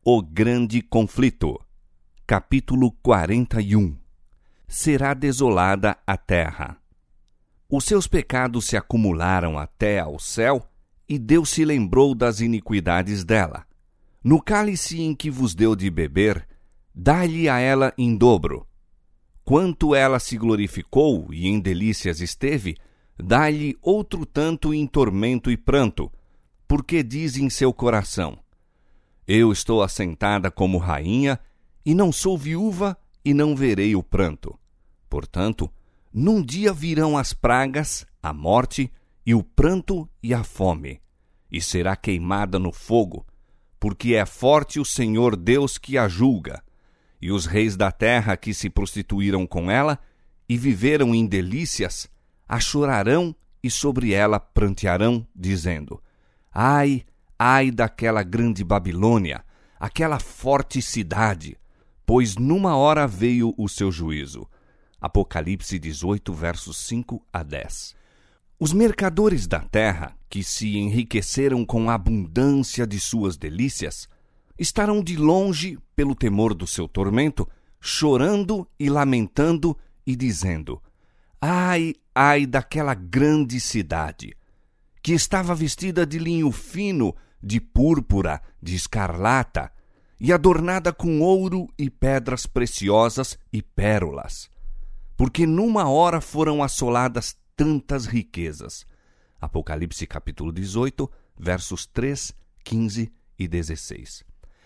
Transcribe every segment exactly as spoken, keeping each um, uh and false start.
O grande conflito. Capítulo quarenta e um. Será desolada a terra. Os seus pecados se acumularam até ao céu, e Deus se lembrou das iniquidades dela. No cálice em que vos deu de beber, dá-lhe a ela em dobro. Quanto ela se glorificou e em delícias esteve, dá-lhe outro tanto em tormento e pranto, porque diz em seu coração: Eu estou assentada como rainha, e não sou viúva, e não verei o pranto. Portanto, num dia virão as pragas, a morte, e o pranto e a fome, e será queimada no fogo, porque é forte o Senhor Deus que a julga. E os reis da terra que se prostituíram com ela e viveram em delícias, a chorarão e sobre ela prantearão, dizendo: Ai, ai daquela grande Babilônia, aquela forte cidade, pois numa hora veio o seu juízo. Apocalipse dezoito, versos cinco a dez. Os mercadores da terra, que se enriqueceram com a abundância de suas delícias, estarão de longe, pelo temor do seu tormento, chorando e lamentando e dizendo: Ai, ai daquela grande cidade, que estava vestida de linho fino, de púrpura, de escarlata, e adornada com ouro e pedras preciosas e pérolas, porque numa hora foram assoladas tantas riquezas. Apocalipse capítulo dezoito, versos três, quinze e dezesseis.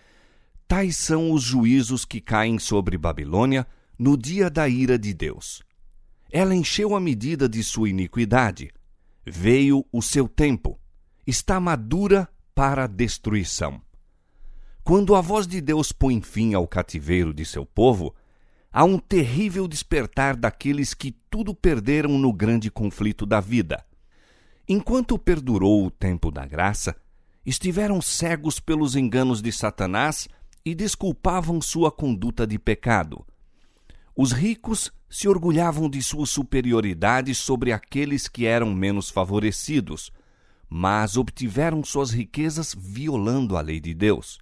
Tais são os juízos que caem sobre Babilônia no dia da ira de Deus. Ela encheu a medida de sua iniquidade. Veio o seu tempo. Está madura para a destruição. Quando a voz de Deus põe fim ao cativeiro de seu povo, há um terrível despertar daqueles que tudo perderam no grande conflito da vida. Enquanto perdurou o tempo da graça, estiveram cegos pelos enganos de Satanás e desculpavam sua conduta de pecado. Os ricos se orgulhavam de sua superioridade sobre aqueles que eram menos favorecidos, mas obtiveram suas riquezas violando a lei de Deus.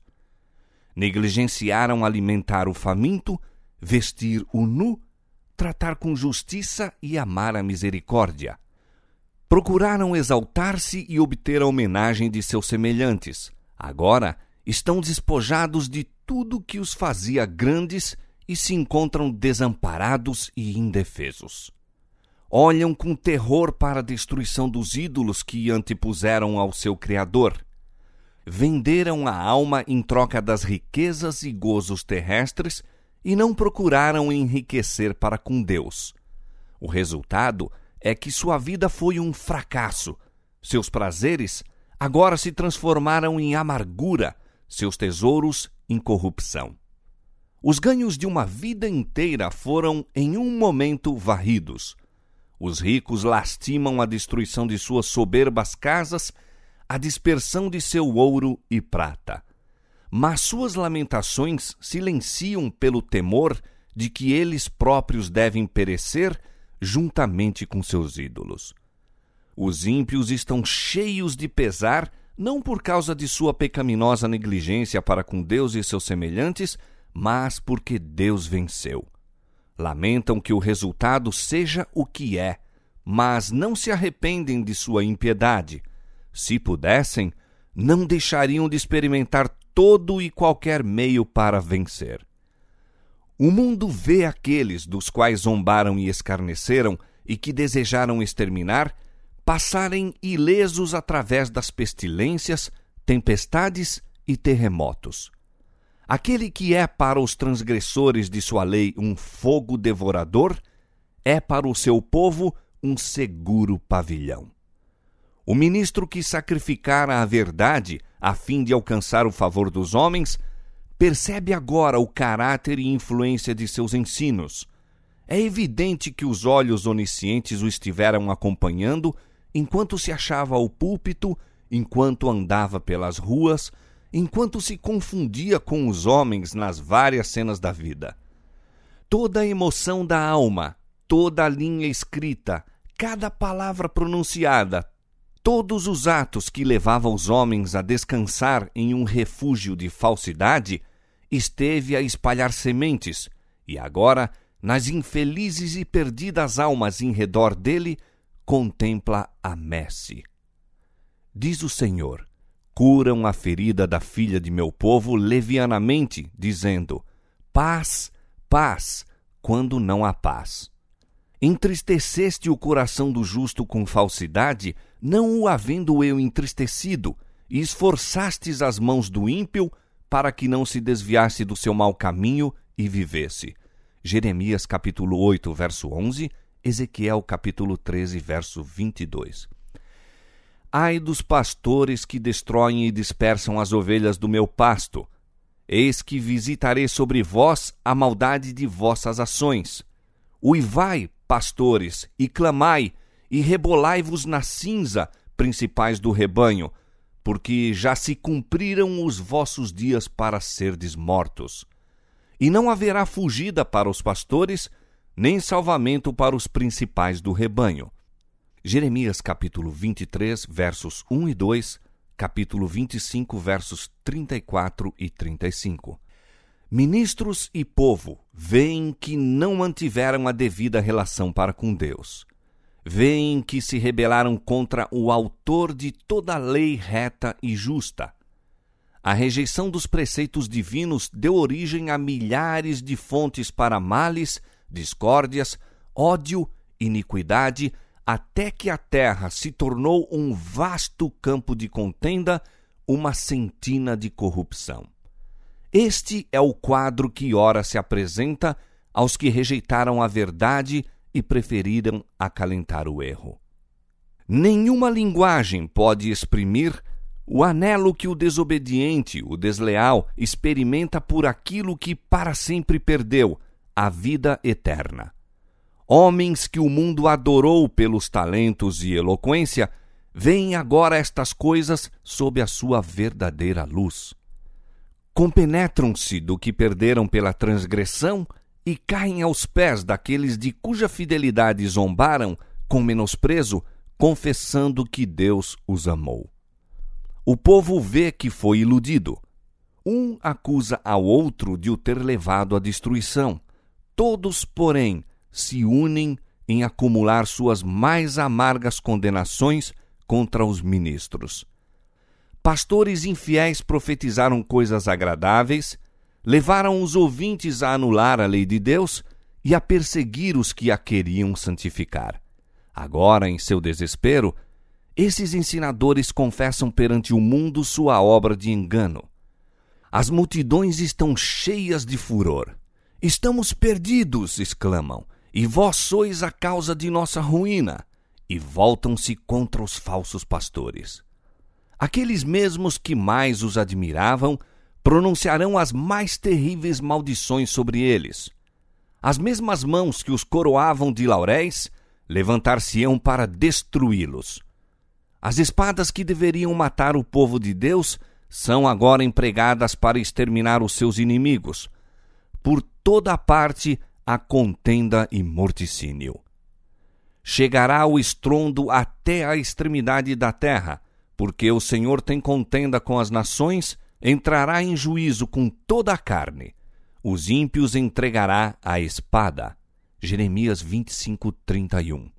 Negligenciaram alimentar o faminto, vestir o nu, tratar com justiça e amar a misericórdia. Procuraram exaltar-se e obter a homenagem de seus semelhantes. Agora estão despojados de tudo que os fazia grandes e se encontram desamparados e indefesos. Olham com terror para a destruição dos ídolos que antepuseram ao seu Criador. Venderam a alma em troca das riquezas e gozos terrestres e não procuraram enriquecer para com Deus. O resultado é que sua vida foi um fracasso. Seus prazeres agora se transformaram em amargura, seus tesouros em corrupção. Os ganhos de uma vida inteira foram, em um momento, varridos. Os ricos lastimam a destruição de suas soberbas casas, a dispersão de seu ouro e prata. Mas suas lamentações silenciam pelo temor de que eles próprios devem perecer juntamente com seus ídolos. Os ímpios estão cheios de pesar, não por causa de sua pecaminosa negligência para com Deus e seus semelhantes, mas porque Deus venceu. Lamentam que o resultado seja o que é, mas não se arrependem de sua impiedade. Se pudessem, não deixariam de experimentar todo e qualquer meio para vencer. O mundo vê aqueles dos quais zombaram e escarneceram e que desejaram exterminar passarem ilesos através das pestilências, tempestades e terremotos. Aquele que é para os transgressores de sua lei um fogo devorador, é para o seu povo um seguro pavilhão. O ministro que sacrificara a verdade a fim de alcançar o favor dos homens, percebe agora o caráter e influência de seus ensinos. É evidente que os olhos oniscientes o estiveram acompanhando enquanto se achava ao púlpito, enquanto andava pelas ruas, enquanto se confundia com os homens nas várias cenas da vida. Toda a emoção da alma, toda a linha escrita, cada palavra pronunciada, todos os atos que levavam os homens a descansar em um refúgio de falsidade esteve a espalhar sementes, e agora, nas infelizes e perdidas almas em redor dele, contempla a messe. Diz o Senhor: curam a ferida da filha de meu povo levianamente, dizendo: paz, paz, quando não há paz. Entristeceste o coração do justo com falsidade, não o havendo eu entristecido, e esforçastes as mãos do ímpio, para que não se desviasse do seu mau caminho e vivesse. Jeremias capítulo oito, verso onze, Ezequiel capítulo treze, verso vinte e dois. Ai dos pastores que destroem e dispersam as ovelhas do meu pasto. Eis que visitarei sobre vós a maldade de vossas ações. Uivai, pastores, e clamai, e rebolai-vos na cinza, principais do rebanho, porque já se cumpriram os vossos dias para serdes mortos. E não haverá fugida para os pastores, nem salvamento para os principais do rebanho. Jeremias capítulo vinte e três, versos um e dois, capítulo vinte e cinco, versos trinta e quatro e trinta e cinco. Ministros e povo veem que não mantiveram a devida relação para com Deus. Veem que se rebelaram contra o autor de toda a lei reta e justa. A rejeição dos preceitos divinos deu origem a milhares de fontes para males, discórdias, ódio, iniquidade, até que a terra se tornou um vasto campo de contenda, uma sentina de corrupção. Este é o quadro que ora se apresenta aos que rejeitaram a verdade e preferiram acalentar o erro. Nenhuma linguagem pode exprimir o anelo que o desobediente, o desleal, experimenta por aquilo que para sempre perdeu, a vida eterna. Homens que o mundo adorou pelos talentos e eloquência, veem agora estas coisas sob a sua verdadeira luz. Compenetram-se do que perderam pela transgressão e caem aos pés daqueles de cuja fidelidade zombaram com menosprezo, confessando que Deus os amou. O povo vê que foi iludido. Um acusa ao outro de o ter levado à destruição. Todos, porém, se unem em acumular suas mais amargas condenações contra os ministros. Pastores infiéis profetizaram coisas agradáveis, levaram os ouvintes a anular a lei de Deus e a perseguir os que a queriam santificar. Agora, em seu desespero, esses ensinadores confessam perante o mundo sua obra de engano. As multidões estão cheias de furor. Estamos perdidos, exclamam, e vós sois a causa de nossa ruína, e voltam-se contra os falsos pastores. Aqueles mesmos que mais os admiravam pronunciarão as mais terríveis maldições sobre eles. As mesmas mãos que os coroavam de lauréis levantar-se-ão para destruí-los. As espadas que deveriam matar o povo de Deus são agora empregadas para exterminar os seus inimigos. Por toda a parte há contenda e morticínio. Chegará o estrondo até a extremidade da terra, porque o Senhor tem contenda com as nações, entrará em juízo com toda a carne. Os ímpios entregará à espada. Jeremias vinte e cinco, trinta e um.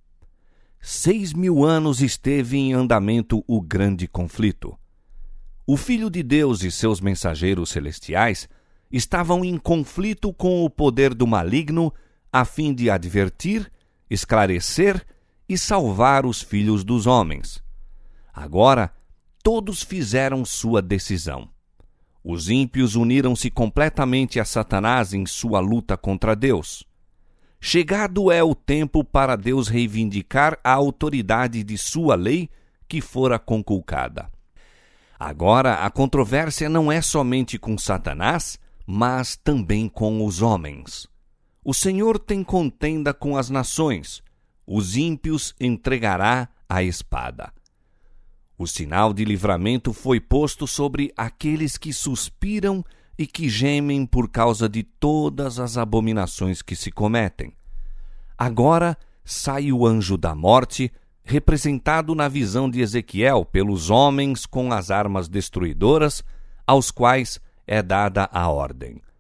Seis mil anos esteve em andamento o grande conflito. O Filho de Deus e seus mensageiros celestiais estavam em conflito com o poder do maligno a fim de advertir, esclarecer e salvar os filhos dos homens. Agora, todos fizeram sua decisão. Os ímpios uniram-se completamente a Satanás em sua luta contra Deus. Chegado é o tempo para Deus reivindicar a autoridade de sua lei que fora conculcada. Agora, a controvérsia não é somente com Satanás, mas também com os homens. O Senhor tem contenda com as nações, os ímpios entregará à espada. O sinal de livramento foi posto sobre aqueles que suspiram e que gemem por causa de todas as abominações que se cometem. Agora sai o anjo da morte, representado na visão de Ezequiel pelos homens com as armas destruidoras, aos quais é dada a ordem: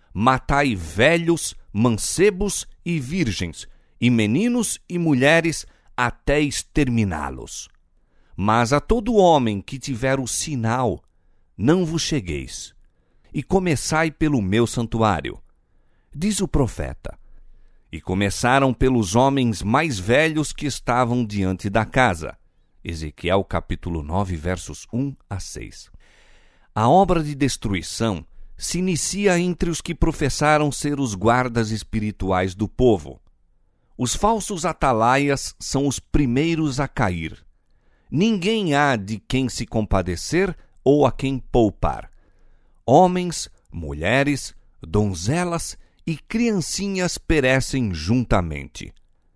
matai velhos, mancebos e virgens, e meninos e mulheres, até exterminá-los. Mas a todo homem que tiver o sinal, não vos chegueis, e começai pelo meu santuário. Diz o profeta: e começaram pelos homens mais velhos que estavam diante da casa. Ezequiel capítulo nove, versos um a seis. A obra de destruição se inicia entre os que professaram ser os guardas espirituais do povo. Os falsos atalaias são os primeiros a cair. Ninguém há de quem se compadecer ou a quem poupar. Homens, mulheres, donzelas e criancinhas perecem juntamente.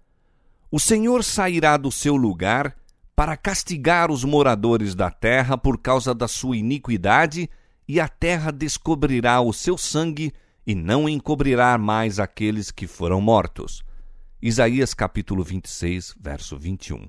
O Senhor sairá do seu lugar para castigar os moradores da terra por causa da sua iniquidade, e a terra descobrirá o seu sangue e não encobrirá mais aqueles que foram mortos. Isaías capítulo vinte e seis, verso vinte e um.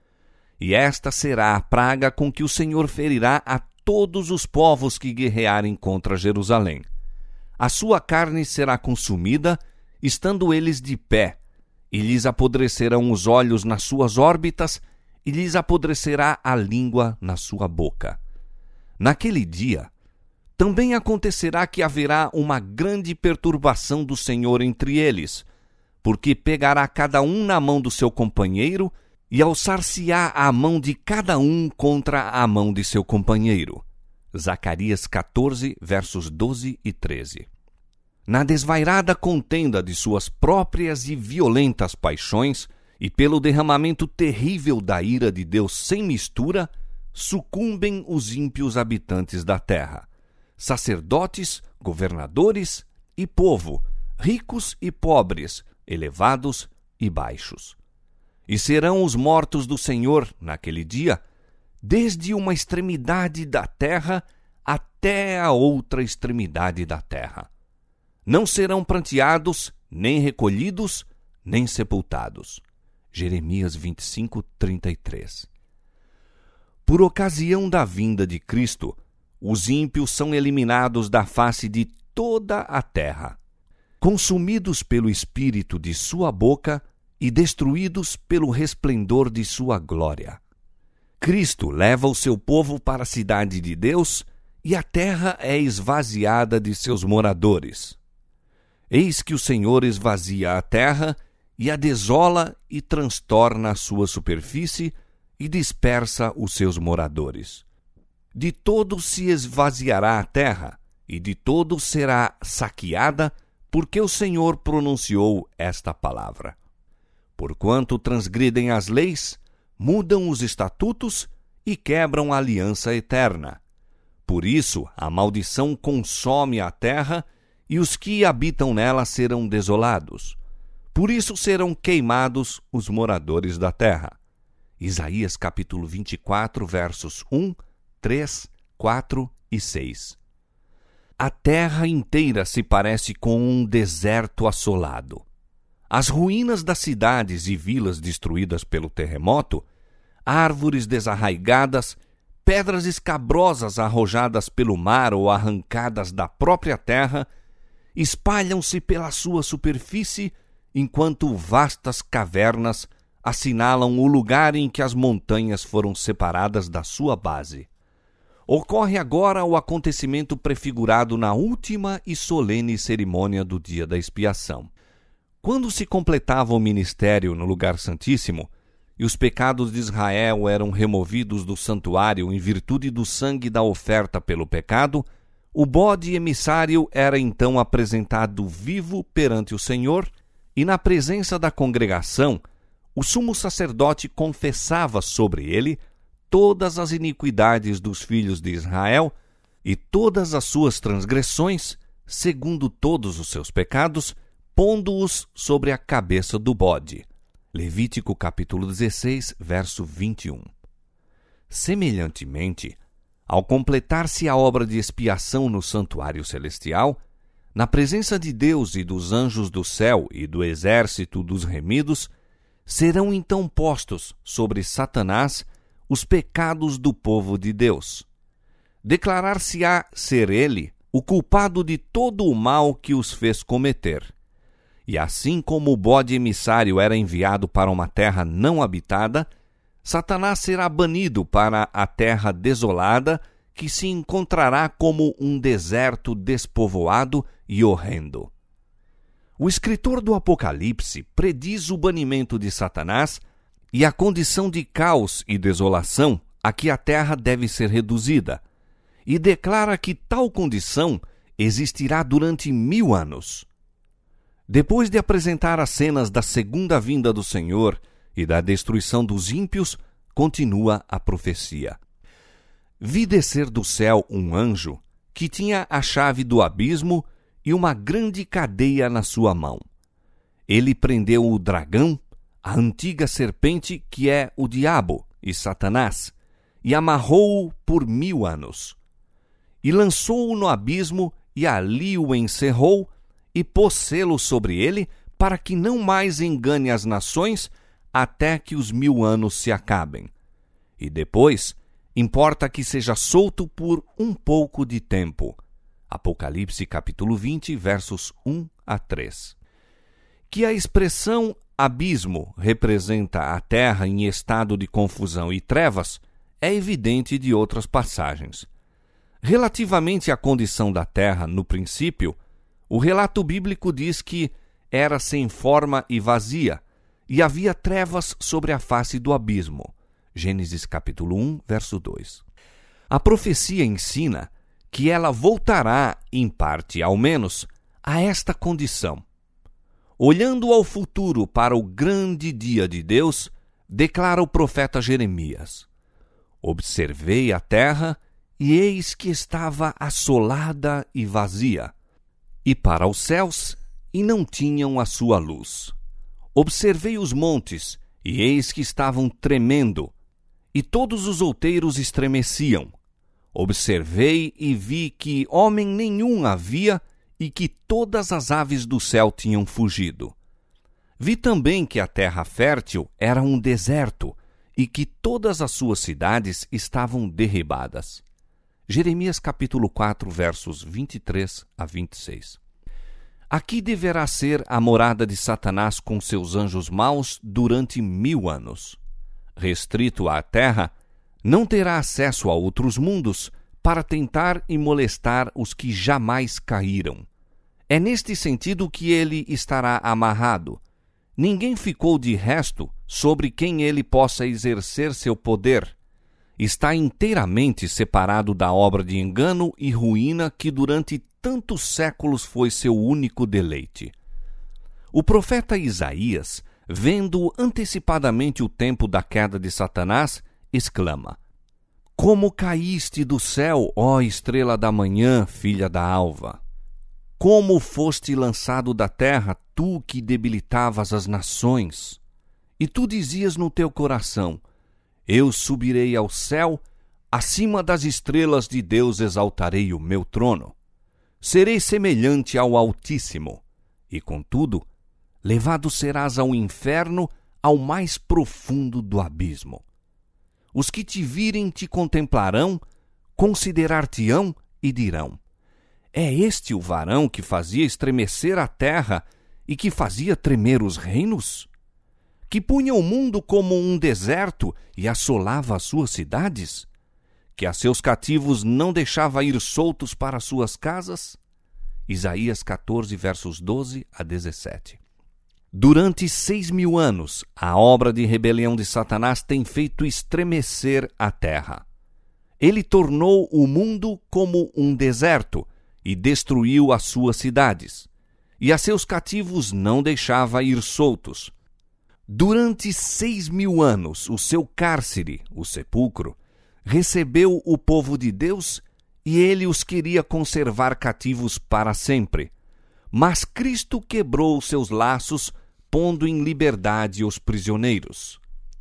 E esta será a praga com que o Senhor ferirá a todos os povos que guerrearem contra Jerusalém. A sua carne será consumida, estando eles de pé, e lhes apodrecerão os olhos nas suas órbitas, e lhes apodrecerá a língua na sua boca. Naquele dia, também acontecerá que haverá uma grande perturbação do Senhor entre eles, porque pegará cada um na mão do seu companheiro, e alçar-se-á a mão de cada um contra a mão de seu companheiro. Zacarias catorze, versos doze e treze. Na desvairada contenda de suas próprias e violentas paixões, e pelo derramamento terrível da ira de Deus sem mistura, sucumbem os ímpios habitantes da terra, sacerdotes, governadores e povo, ricos e pobres, elevados e baixos. E serão os mortos do Senhor naquele dia, desde uma extremidade da terra até a outra extremidade da terra. Não serão pranteados, nem recolhidos, nem sepultados. Jeremias vinte e cinco, trinta e três. Por ocasião da vinda de Cristo, os ímpios são eliminados da face de toda a terra, consumidos pelo espírito de sua boca e destruídos pelo resplendor de sua glória. Cristo leva o seu povo para a cidade de Deus e a terra é esvaziada de seus moradores. Eis que o Senhor esvazia a terra e a desola e transtorna a sua superfície e dispersa os seus moradores. De todo se esvaziará a terra, e de todo será saqueada, porque o Senhor pronunciou esta palavra. Porquanto transgridem as leis, mudam os estatutos e quebram a aliança eterna. Por isso a maldição consome a terra, e os que habitam nela serão desolados. Por isso serão queimados os moradores da terra. Isaías capítulo vinte e quatro, versos um, três, quatro e seis. A terra inteira se parece com um deserto assolado. As ruínas das cidades e vilas destruídas pelo terremoto, árvores desarraigadas, pedras escabrosas arrojadas pelo mar ou arrancadas da própria terra, espalham-se pela sua superfície, enquanto vastas cavernas assinalam o lugar em que as montanhas foram separadas da sua base. Ocorre agora o acontecimento prefigurado na última e solene cerimônia do dia da expiação. Quando se completava o ministério no lugar santíssimo, e os pecados de Israel eram removidos do santuário em virtude do sangue da oferta pelo pecado, o bode emissário era então apresentado vivo perante o Senhor, e na presença da congregação, o sumo sacerdote confessava sobre ele todas as iniquidades dos filhos de Israel e todas as suas transgressões, segundo todos os seus pecados, pondo-os sobre a cabeça do bode. Levítico capítulo dezesseis, verso vinte e um. Semelhantemente, ao completar-se a obra de expiação no santuário celestial, na presença de Deus e dos anjos do céu e do exército dos remidos, serão então postos sobre Satanás os pecados do povo de Deus. Declarar-se-á ser ele o culpado de todo o mal que os fez cometer. E assim como o bode emissário era enviado para uma terra não habitada, Satanás será banido para a terra desolada, que se encontrará como um deserto despovoado e horrendo. O escritor do Apocalipse prediz o banimento de Satanás e a condição de caos e desolação a que a terra deve ser reduzida, e declara que tal condição existirá durante mil anos. Depois de apresentar as cenas da segunda vinda do Senhor e da destruição dos ímpios, continua a profecia. Vi descer do céu um anjo que tinha a chave do abismo e uma grande cadeia na sua mão. Ele prendeu o dragão, a antiga serpente que é o diabo e Satanás, e amarrou-o por mil anos. E lançou-o no abismo e ali o encerrou e pôs selo sobre ele para que não mais engane as nações até que os mil anos se acabem. E depois, importa que seja solto por um pouco de tempo. Apocalipse capítulo vinte, versos um a três. Que a expressão abismo representa a terra em estado de confusão e trevas é evidente de outras passagens. Relativamente à condição da terra no princípio, o relato bíblico diz que era sem forma e vazia, e havia trevas sobre a face do abismo. Gênesis capítulo um, verso dois. A profecia ensina que ela voltará, em parte ao menos, a esta condição. Olhando ao futuro para o grande dia de Deus, declara o profeta Jeremias: Observei a terra, e eis que estava assolada e vazia, e para os céus, e não tinham a sua luz. Observei os montes, e eis que estavam tremendo, e todos os outeiros estremeciam. Observei e vi que homem nenhum havia, e que todas as aves do céu tinham fugido. Vi também que a terra fértil era um deserto, e que todas as suas cidades estavam derribadas. Jeremias capítulo quatro, versos vinte e três a vinte e seis. Aqui deverá ser a morada de Satanás com seus anjos maus durante mil anos. Restrito à terra, não terá acesso a outros mundos para tentar e molestar os que jamais caíram. É neste sentido que ele estará amarrado. Ninguém ficou de resto sobre quem ele possa exercer seu poder. Está inteiramente separado da obra de engano e ruína que durante tantos séculos foi seu único deleite. O profeta Isaías, vendo antecipadamente o tempo da queda de Satanás, exclama: Como caíste do céu, ó estrela da manhã, filha da alva! Como foste lançado da terra, tu que debilitavas as nações! E tu dizias no teu coração: Eu subirei ao céu, acima das estrelas de Deus exaltarei o meu trono. Serei semelhante ao Altíssimo, e contudo, levado serás ao inferno, ao mais profundo do abismo. Os que te virem te contemplarão, considerar-te-ão e dirão: É este o varão que fazia estremecer a terra e que fazia tremer os reinos? Que punha o mundo como um deserto e assolava as suas cidades? Que a seus cativos não deixava ir soltos para suas casas? Isaías catorze, versos doze a dezessete. Durante seis mil anos, a obra de rebelião de Satanás tem feito estremecer a terra. Ele tornou o mundo como um deserto e destruiu as suas cidades, e a seus cativos não deixava ir soltos. Durante seis mil anos, o seu cárcere, o sepulcro, recebeu o povo de Deus e ele os queria conservar cativos para sempre. Mas Cristo quebrou os seus laços, pondo em liberdade os prisioneiros.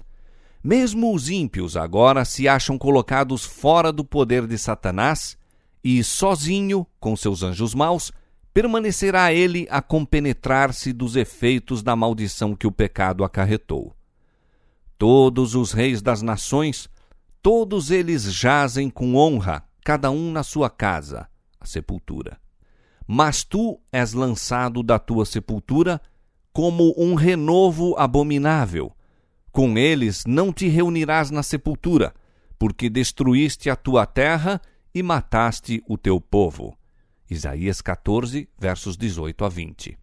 Mesmo os ímpios agora se acham colocados fora do poder de Satanás e, sozinho, com seus anjos maus, permanecerá ele a compenetrar-se dos efeitos da maldição que o pecado acarretou. Todos os reis das nações, todos eles jazem com honra, cada um na sua casa, a a sepultura. Mas tu és lançado da tua sepultura como um renovo abominável. Com eles não te reunirás na sepultura, porque destruíste a tua terra e mataste o teu povo. Isaías quatorze, versos dezoito a vinte.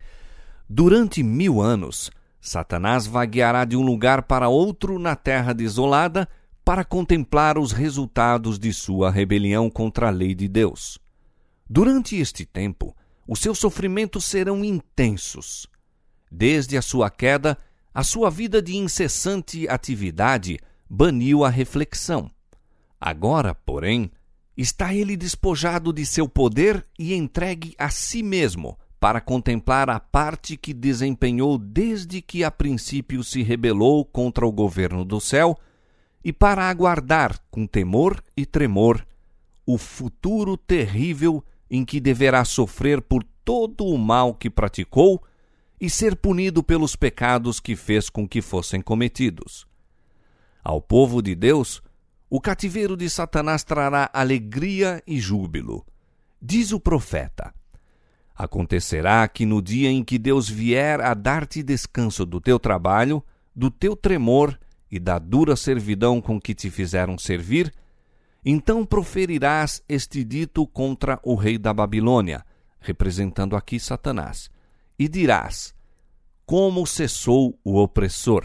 Durante mil anos, Satanás vagueará de um lugar para outro na terra desolada para contemplar os resultados de sua rebelião contra a lei de Deus. Durante este tempo, os seus sofrimentos serão intensos. Desde a sua queda, a sua vida de incessante atividade baniu a reflexão. Agora, porém, está ele despojado de seu poder e entregue a si mesmo para contemplar a parte que desempenhou desde que a princípio se rebelou contra o governo do céu e para aguardar com temor e tremor o futuro terrível em que deverá sofrer por todo o mal que praticou e ser punido pelos pecados que fez com que fossem cometidos. Ao povo de Deus, o cativeiro de Satanás trará alegria e júbilo. Diz o profeta: acontecerá que no dia em que Deus vier a dar-te descanso do teu trabalho, do teu tremor e da dura servidão com que te fizeram servir, então proferirás este dito contra o rei da Babilônia, representando aqui Satanás, e dirás: como cessou o opressor!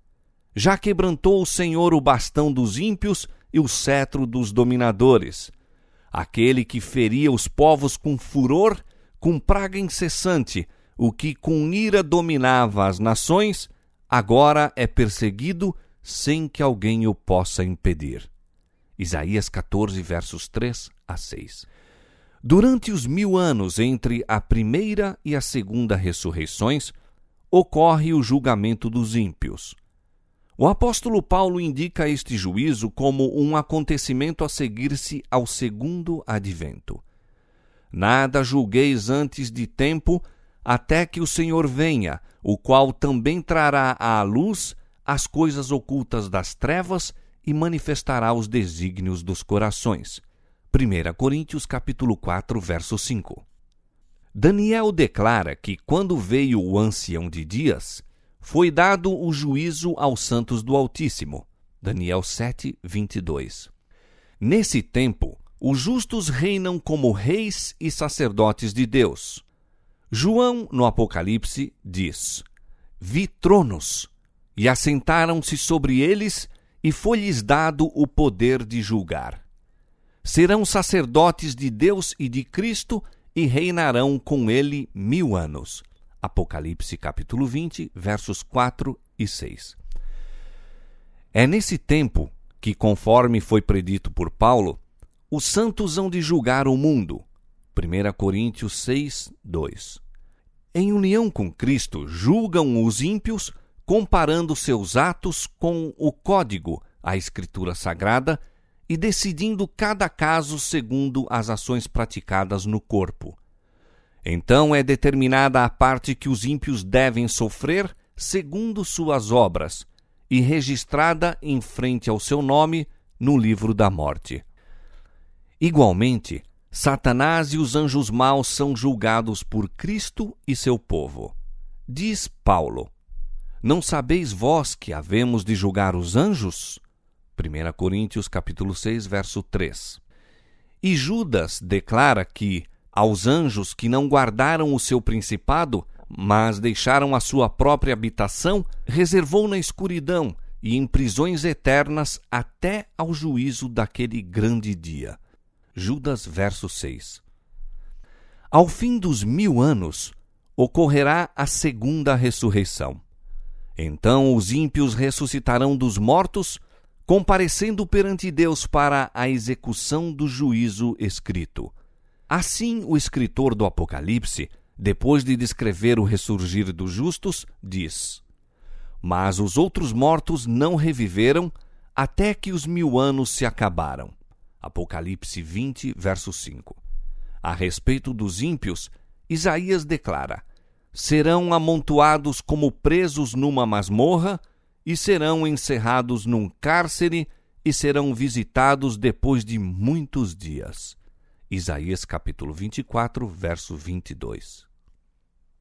Já quebrantou o Senhor o bastão dos ímpios e o cetro dos dominadores. Aquele que feria os povos com furor, com praga incessante, o que com ira dominava as nações, agora é perseguido sem que alguém o possa impedir. Isaías quatorze, versos três a seis. Durante os mil anos entre a primeira e a segunda ressurreições, ocorre o julgamento dos ímpios. O apóstolo Paulo indica este juízo como um acontecimento a seguir-se ao segundo advento. Nada julgueis antes de tempo, até que o Senhor venha, o qual também trará à luz as coisas ocultas das trevas e manifestará os desígnios dos corações. primeira Coríntios capítulo quatro, verso cinco. Daniel declara que quando veio o ancião de dias, foi dado o juízo aos santos do Altíssimo. Daniel sete, vinte e dois. Nesse tempo, os justos reinam como reis e sacerdotes de Deus. João, no Apocalipse, diz: vi tronos, e assentaram-se sobre eles, e foi-lhes dado o poder de julgar. Serão sacerdotes de Deus e de Cristo, e reinarão com ele mil anos. Apocalipse capítulo vinte, versos quatro e seis. É nesse tempo que, conforme foi predito por Paulo, os santos hão de julgar o mundo. primeira Coríntios seis, dois. Em união com Cristo, julgam os ímpios, comparando seus atos com o código, a Escritura Sagrada, e decidindo cada caso segundo as ações praticadas no corpo. Então é determinada a parte que os ímpios devem sofrer segundo suas obras, e registrada em frente ao seu nome no livro da morte. Igualmente, Satanás e os anjos maus são julgados por Cristo e seu povo. Diz Paulo: não sabeis vós que havemos de julgar os anjos? primeira Coríntios capítulo seis, verso três. E Judas declara que aos anjos que não guardaram o seu principado, mas deixaram a sua própria habitação, reservou na escuridão e em prisões eternas até ao juízo daquele grande dia. Judas, verso seis. Ao fim dos mil anos, ocorrerá a segunda ressurreição. Então os ímpios ressuscitarão dos mortos, comparecendo perante Deus para a execução do juízo escrito. Assim, o escritor do Apocalipse, depois de descrever o ressurgir dos justos, diz: mas os outros mortos não reviveram até que os mil anos se acabaram. Apocalipse vinte, verso cinco. A respeito dos ímpios, Isaías declara: serão amontoados como presos numa masmorra, e serão encerrados num cárcere, e serão visitados depois de muitos dias. Isaías capítulo vinte e quatro, verso vinte e dois.